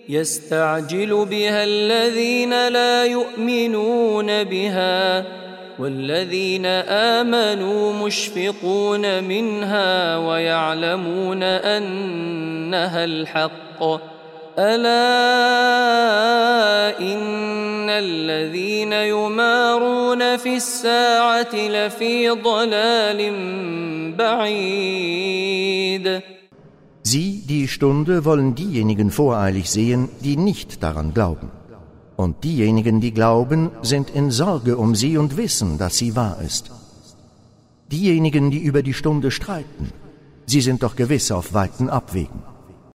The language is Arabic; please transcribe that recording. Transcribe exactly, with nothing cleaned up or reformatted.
يستعجل بها الذين لا يؤمنون بها والذين آمنوا مشفقون منها ويعلمون أنها الحق ألا إن الذين يمارون في الساعة لفي ضلال بعيد. Sie, die Stunde, wollen diejenigen voreilig sehen, die nicht daran glauben. Und diejenigen, die glauben, sind in Sorge um sie und wissen, dass sie wahr ist. Diejenigen, die über die Stunde streiten, sie sind doch gewiss auf weiten Abwegen.